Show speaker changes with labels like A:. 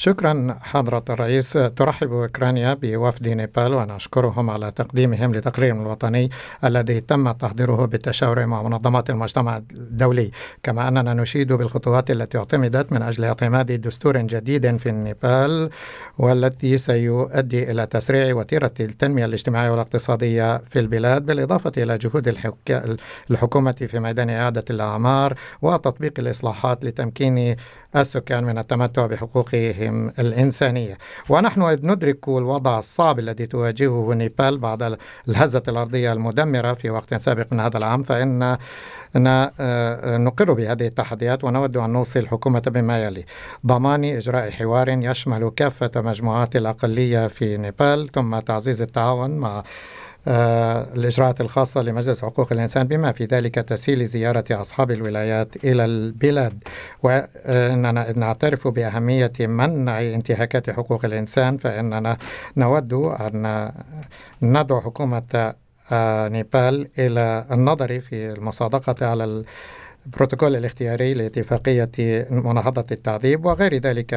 A: شكرا حضرة الرئيس. ترحب أوكرانيا بوفد نيبال ونشكرهم على تقديمهم لتقريرهم الوطني الذي تم تحضيره بالتشاور مع منظمات المجتمع الدولي، كما أننا نشيد بالخطوات التي اعتمدت من أجل اعتماد دستور جديد في النيبال والتي سيؤدي إلى تسريع وتيرة التنمية الاجتماعية والاقتصادية في البلاد، بالإضافة إلى جهود الحكومة في ميدان إعادة الأعمار وتطبيق الإصلاحات لتمكين السكان من التمتع بحقوقهم الإنسانية. ونحن ندرك الوضع الصعب الذي تواجهه نيبال بعد الهزة الأرضية المدمرة في وقت سابق من هذا العام، فإن نقر بهذه التحديات ونود أن نوصي الحكومة بما يلي: ضمان إجراء حوار يشمل كافة مجموعات الأقلية في نيبال، ثم تعزيز التعاون مع الإجراءات الخاصة لمجلس حقوق الإنسان بما في ذلك تسهيل زيارة أصحاب الولايات إلى البلاد. وإننا نعترف بأهمية منع انتهاكات حقوق الإنسان، فإننا نود أن ندعو حكومة نيبال إلى النظر في المصادقة على البروتوكول الاختياري لاتفاقية مناهضة التعذيب وغير ذلك